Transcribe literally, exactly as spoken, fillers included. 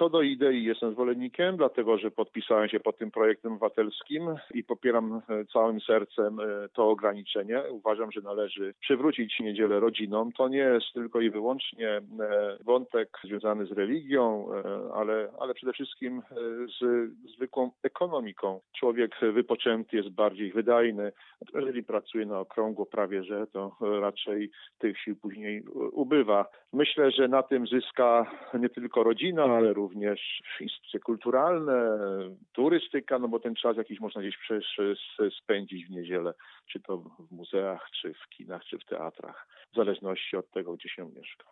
Co do idei jestem zwolennikiem, dlatego że podpisałem się pod tym projektem obywatelskim i popieram całym sercem to ograniczenie. Uważam, że należy przywrócić niedzielę rodzinom. To nie jest tylko i wyłącznie wątek związany z religią, ale, ale przede wszystkim z zwykłą ekonomiką. Człowiek wypoczęty jest bardziej wydajny. Jeżeli pracuje na okrągło prawie, że to raczej tych sił później ubywa. Myślę, że na tym zyska nie tylko rodzina, ale również instytucje kulturalne, turystyka, no bo ten czas jakiś można gdzieś przecież spędzić w niedzielę, czy to w muzeach, czy w kinach, czy w teatrach, w zależności od tego, gdzie się mieszka.